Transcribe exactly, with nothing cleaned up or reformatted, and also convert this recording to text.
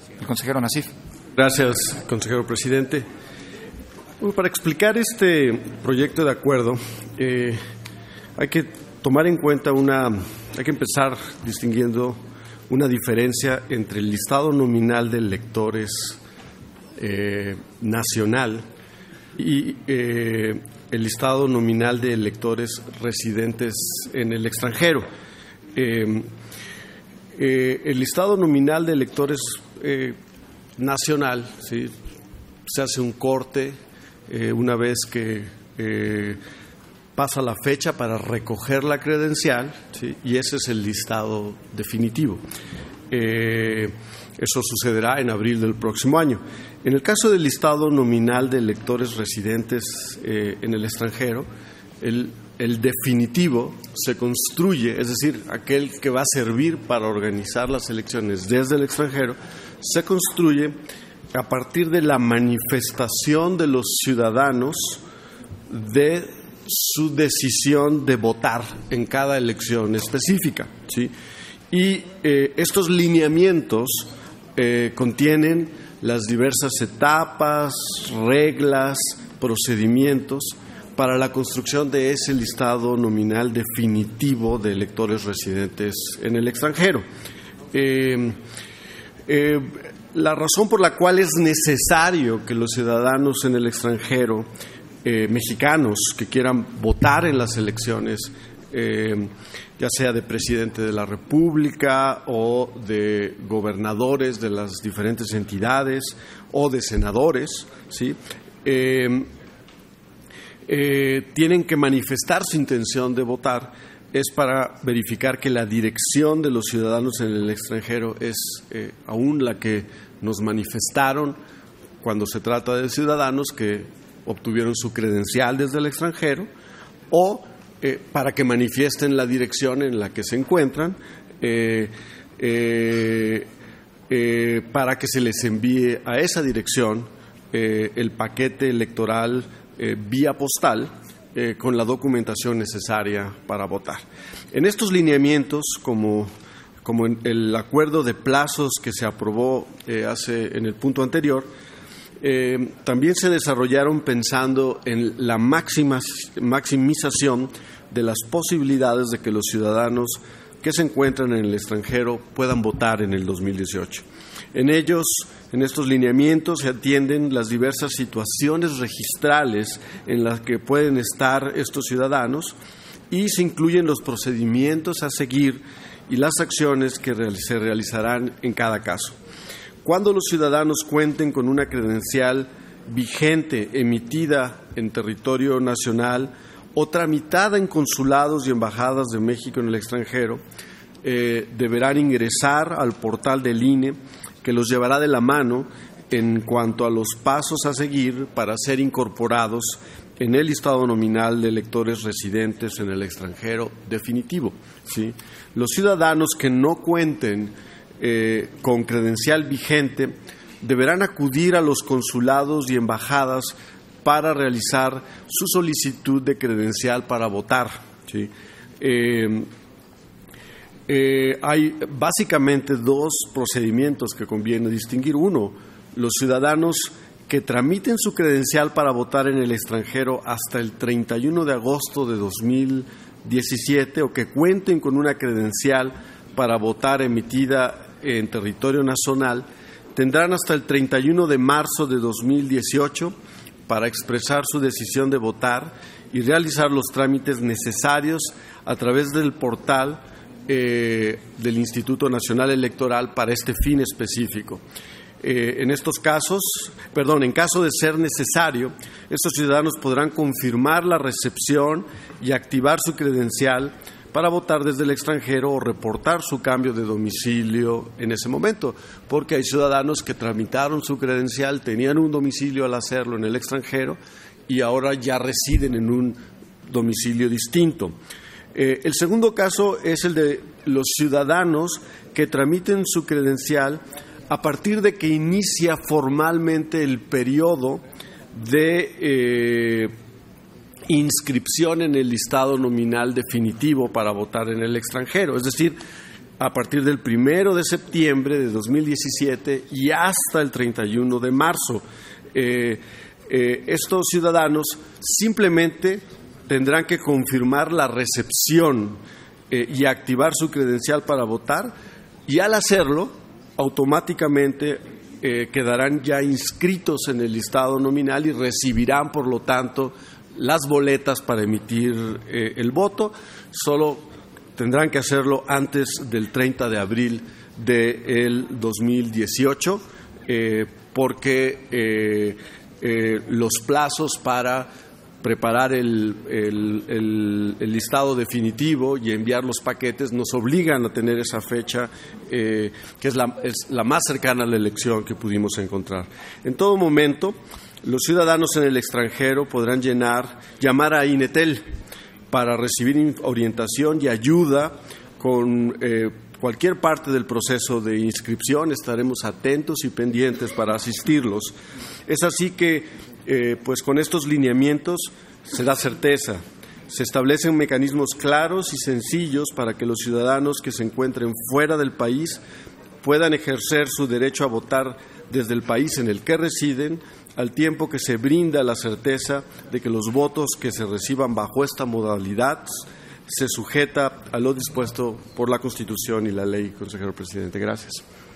El consejero Nassif. Gracias, consejero presidente. Bueno, para explicar este proyecto de acuerdo, eh, hay que tomar en cuenta una, hay que empezar distinguiendo una diferencia entre el listado nominal de electores eh, nacional y eh, el listado nominal de electores residentes en el extranjero. Eh, eh, el listado nominal de electores eh, nacional, ¿sí? Se hace un corte eh, una vez que eh, pasa la fecha para recoger la credencial, ¿sí? Y ese es el listado definitivo. Eh, eso sucederá en abril del próximo año. En el caso del listado nominal de electores residentes eh, en el extranjero, el, el definitivo se construye, es decir, aquel que va a servir para organizar las elecciones desde el extranjero, se construye a partir de la manifestación de los ciudadanos de su decisión de votar en cada elección específica, ¿sí? Y eh, estos lineamientos eh, contienen las diversas etapas, reglas, procedimientos para la construcción de ese listado nominal definitivo de electores residentes en el extranjero. Eh, eh, la razón por la cual es necesario que los ciudadanos en el extranjero, eh, mexicanos que quieran votar en las elecciones, eh, ya sea de presidente de la República o de gobernadores de las diferentes entidades o de senadores, ¿sí? Eh, eh, tienen que manifestar su intención de votar, es para verificar que la dirección de los ciudadanos en el extranjero es eh, aún la que nos manifestaron cuando se trata de ciudadanos que obtuvieron su credencial desde el extranjero, o Eh, para que manifiesten la dirección en la que se encuentran, eh, eh, eh, para que se les envíe a esa dirección eh, el paquete electoral eh, vía postal eh, con la documentación necesaria para votar. En estos lineamientos, como, como en el acuerdo de plazos que se aprobó eh, hace en el punto anterior, Eh, también se desarrollaron pensando en la máxima, maximización de las posibilidades de que los ciudadanos que se encuentran en el extranjero puedan votar en el dos mil dieciocho. En ellos, en estos lineamientos, se atienden las diversas situaciones registrales en las que pueden estar estos ciudadanos y se incluyen los procedimientos a seguir y las acciones que se realizarán en cada caso. Cuando los ciudadanos cuenten con una credencial vigente emitida en territorio nacional o tramitada en consulados y embajadas de México en el extranjero, eh, deberán ingresar al portal del I N E, que los llevará de la mano en cuanto a los pasos a seguir para ser incorporados en el listado nominal de electores residentes en el extranjero definitivo, ¿sí? Los ciudadanos que no cuenten Eh, con credencial vigente deberán acudir a los consulados y embajadas para realizar su solicitud de credencial para votar, ¿sí? Eh, eh, hay básicamente dos procedimientos que conviene distinguir. Uno, los ciudadanos que tramiten su credencial para votar en el extranjero hasta el treinta y uno de agosto de dos mil diecisiete o que cuenten con una credencial para votar emitida en territorio nacional, tendrán hasta el treinta y uno de marzo de dos mil dieciocho para expresar su decisión de votar y realizar los trámites necesarios a través del portal eh, del Instituto Nacional Electoral para este fin específico. Eh, en estos casos, perdón, en caso de ser necesario, estos ciudadanos podrán confirmar la recepción y activar su credencial para votar desde el extranjero o reportar su cambio de domicilio en ese momento, porque hay ciudadanos que tramitaron su credencial, tenían un domicilio al hacerlo en el extranjero y ahora ya residen en un domicilio distinto. Eh, el segundo caso es el de los ciudadanos que tramiten su credencial a partir de que inicia formalmente el periodo de eh, inscripción en el listado nominal definitivo para votar en el extranjero. Es decir, a partir del primero de septiembre de dos mil diecisiete y hasta el treinta y uno de marzo. Eh, eh, estos ciudadanos simplemente tendrán que confirmar la recepción eh, y activar su credencial para votar, y al hacerlo, automáticamente eh, quedarán ya inscritos en el listado nominal y recibirán, por lo tanto, las boletas para emitir eh, el voto. Solo tendrán que hacerlo antes del treinta de abril del dos mil dieciocho, eh, porque eh, eh, los plazos para preparar el, el, el, el listado definitivo y enviar los paquetes nos obligan a tener esa fecha, eh, que es la, es la más cercana a la elección que pudimos encontrar. En todo momento, los ciudadanos en el extranjero podrán llenar, llamar a INETEL para recibir orientación y ayuda con eh, cualquier parte del proceso de inscripción. Estaremos atentos y pendientes para asistirlos. Es así que Eh, pues con estos lineamientos se da certeza, se establecen mecanismos claros y sencillos para que los ciudadanos que se encuentren fuera del país puedan ejercer su derecho a votar desde el país en el que residen, al tiempo que se brinda la certeza de que los votos que se reciban bajo esta modalidad se sujeta a lo dispuesto por la Constitución y la ley. Consejero presidente, gracias.